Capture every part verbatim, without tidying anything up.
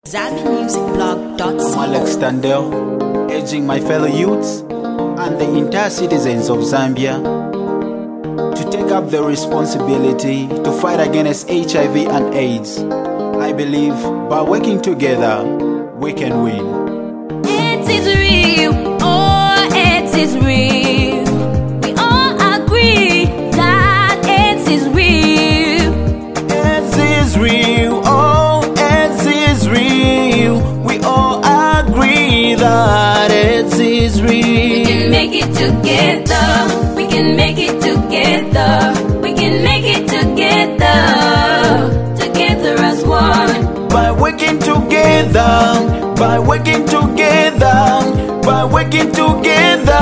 Zambia Music Blog dot co. I'm Alex Tandel, urging my fellow youths and the entire citizens of Zambia to take up the responsibility to fight against H I V and AIDS. I believe by working together, we can win. It is real, oh, it is real. We all agree that it is real. AIDS is real, oh, AIDS is real. We all agree that AIDS is real. We can make it together. We can make it together. We can make it together. Together as one. By working together, by working together, by working together,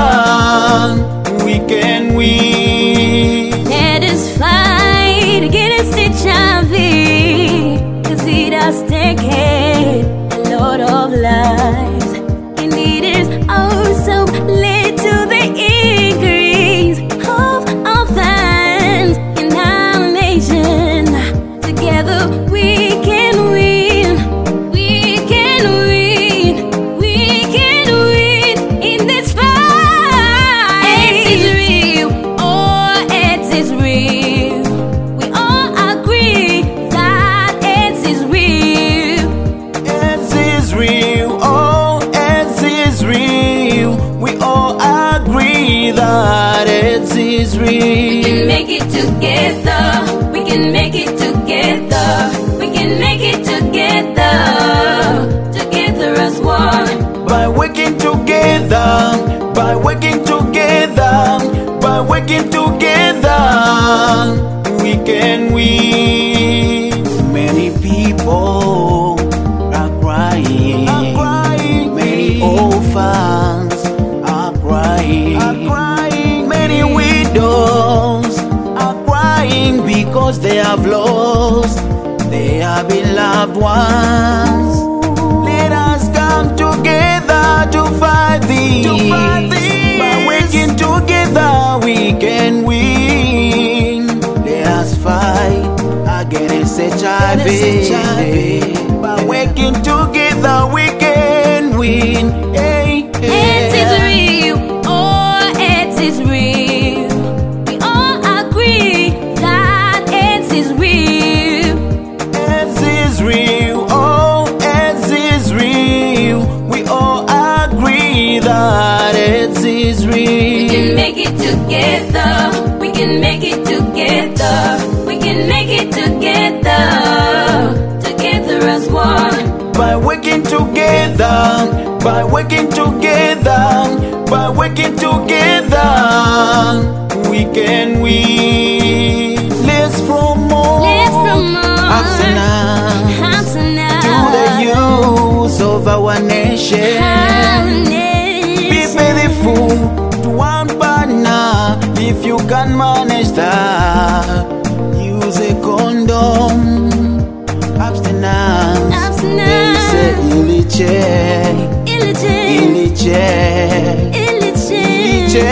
we can win. Let us fight against H I V, 'cause it has taken a lot of lives, and it is also led to the increase of offense in our nation. Together we can win, we can win, we can win in this fight. It is real, oh, it is real. We all agree that it is real. AIDS is real, oh, AIDS is real. We all agree that AIDS is We can real. make it together. We can make it together. We can make it together. Together as one. By working together, by working together, by working together, we can win. Many people are crying, are crying. Many orphans are crying, are crying. Many widows are crying because they have lost their beloved ones. Let us come together to fight this. To fight this. By working together, we can win. Let us fight against H I V. By working together, we can win. Hey, It is real, oh, it is real. We all agree that it is real. AIDS is real, oh, AIDS is real. We all agree that AIDS is We real. can make it together. We can make it together. We can make it together. Together as one. By working together, by working together, by working together, we can win. Let's promote, Let's promote abstinence abstinence to the youth of our nation. Be faithful to one partner if you can manage that. Use a condom. Abstinence. They say iliche, iliche, iliche.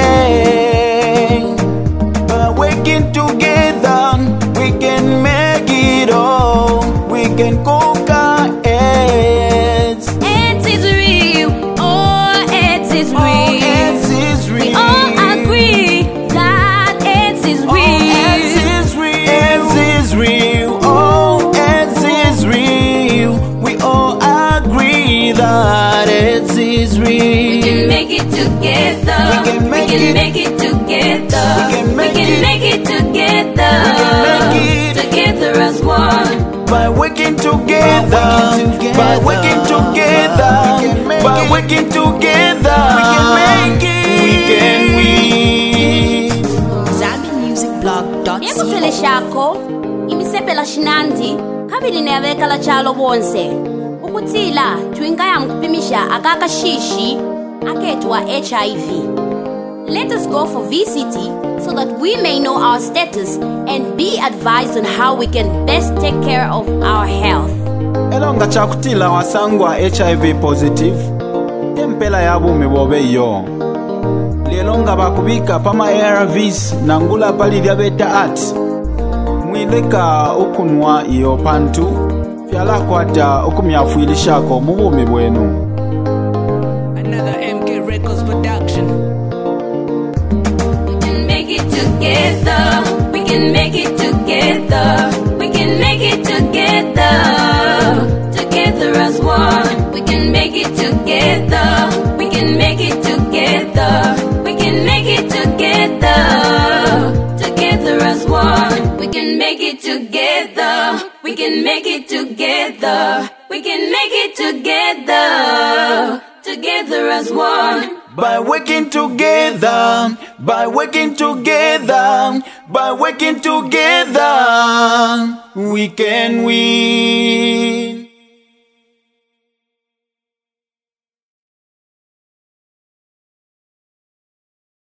By working together, we can make it all. We can conquer AIDS. It is real, oh, it is Oh, real. AIDS is We real. all agree that it is Oh, AIDS real. is real. AIDS is real. Oh, AIDS is real. We all agree that AIDS is We real. can make it together. We can make it. make it together. We can make it. make it together. We can make it. Together as one. By working together, by working together, by working together, we can make it. We can win. Zambia Music Blog dot co. Ekufele shako imisepela shinandi kabili neveka la chalo bonse ukutila twingaya mkupimisha akaka shishi aketwa H I V. Let us go for V C T so that we may know our status and be advised on how we can best take care of our health. Elonga chakutila wasangwa H I V positive tempela yabume bobeyo lelonga bakubika pama A R Vs nangula pali bya beta art mwileka okunwa iyo pantu kyalakwata okumyafuirishako mu bwome bwenu. Another M K Records production. We can make it together. We can make it together. We can make it together. Together as one. We can make it together. We can make it together. We can make it together. Together as one. We can make it together. We can make it together. We can make it together. Together as one. By working together, by working together, by working together, we can win.